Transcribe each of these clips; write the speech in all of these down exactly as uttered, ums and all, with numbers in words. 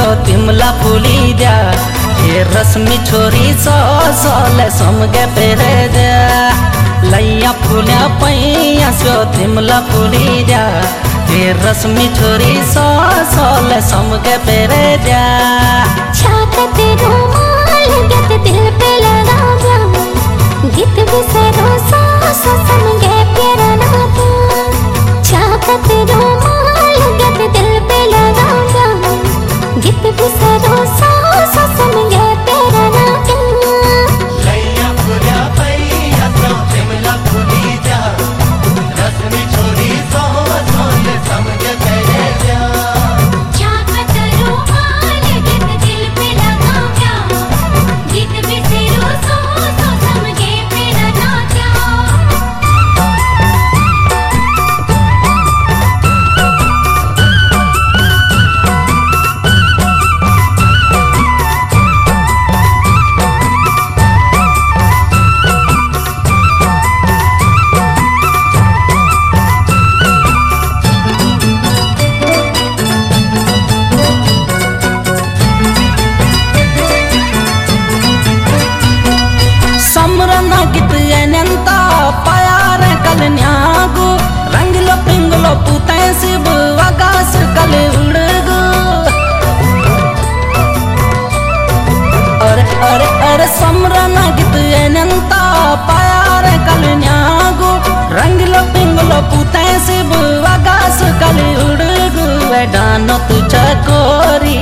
तिमला फुली द्या ये रश्मि छोरी सो सोल समगे पेरे द्या लैया फुल्या पैया सो तिमला फुली द्या ये रश्मि छोरी सो सोल समगे पेरे द्या छाकते रुमाल गत दिल पे लगा जा गीत बिसरो सो सो समगे प्यारा नाता छाकते रुमाल गत दिल पे लगा जा गीत बिसरो सो सो समगे प्यारा नाता लैया फुल्या पैया सो तिमला फुली द्या रश्मि छोरी सो सोल समगे पेरे द्या छाकते रुमाल गत दिल पे लगा जा गीत बिसरो सो सो समगे प्यारा नाता ಸಮರನ ಗಿತ್ ಏನಂತ ಪಯಾರ ಕಲ್ನ್ಯಾಗು ರಂಗಿಲ ಪಿಂಗಲ ಪುತೈ ಸಿಬ್ ಆಕಾಶ ಕಲೆ ಉಡಗು ಅರೆ ಅರೆ ಅರೆ ಸಮರನ ಗಿತ್ ಏನಂತ ಪಯಾರ ಕಲ್ನ್ಯಾಗು ರಂಗಿಲ ಪಿಂಗಲ ಪುತೈ ಸಿಬ್ ಆಕಾಶ ಕಲೆ ಉಡಗು ಡಾನತ್ ಚಕೋರಿ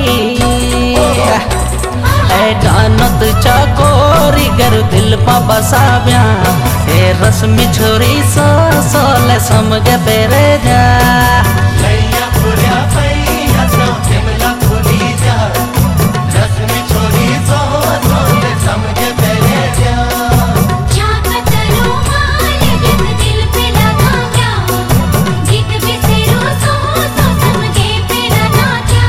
डानत चकोरी गर दिल पा बसाव्या ए रश्मि छोरी सो सोल समगे पेरे जा लैया फुल्या पैया सो तिमला फुली द्या रश्मि छोरी सो सोल समगे पेरे द्या छाकते रुमाल गत दिल पे लगा जा गीत बिसरो सो सो समगे प्यारा नाता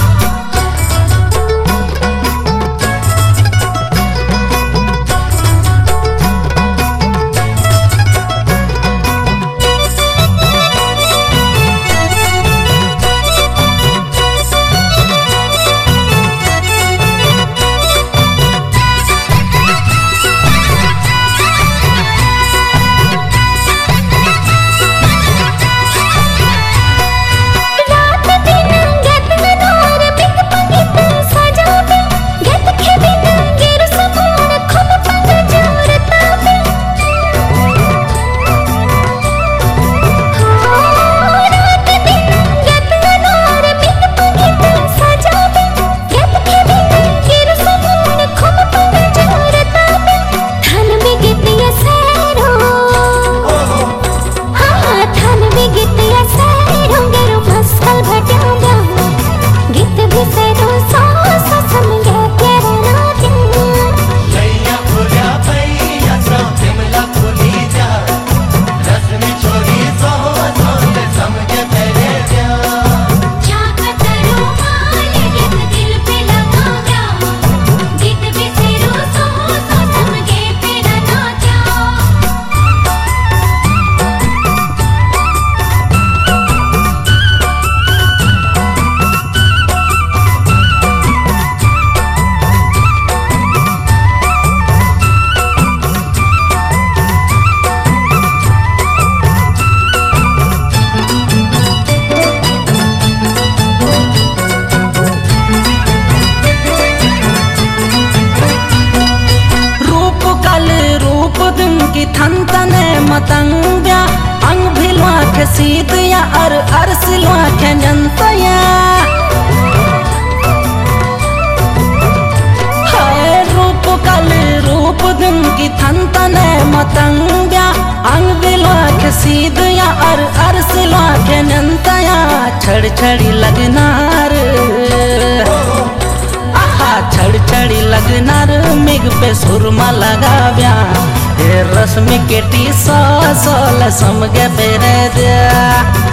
रात दिन गत नोर बिक पंगित सजावे गत खेबिन गिर सपून खुम पंग जोरता पे रात दिन गत नोर बिक पंगित सजावे गत खेबिन गिर सपून खुम पंग जोरता पे धन में गितिया सैरो हाँ धन में गितिया सैरो गेरो मस्कल भट्यागा गीत बिसरो सो सो समगे प्यारा नाता लैया फुल्या पैया सो तिमला फुली द्या रश्मि छोरी सो सोल समगे पेरे द्या छाकते रुमाल गत दिल पे लगा जा गीत बिसरो सो सो समगे प्यारा नाता रूप कल रूप दिन की थन तने मतंग्या अंग भिलवा के सीतिया अर अर सिलवा के जंतया हाय रूप कल रूप दिन की थन तने मतंग्या अंग भिलवा के सीतिया अर अर सिलवा के जंतया छड़ छड़ी लगनार आहा छड़ छड़ी लगनार मिग पे सुरमा लगाव्या ये रश्मि केटी सो सोल समगे पेरे द्या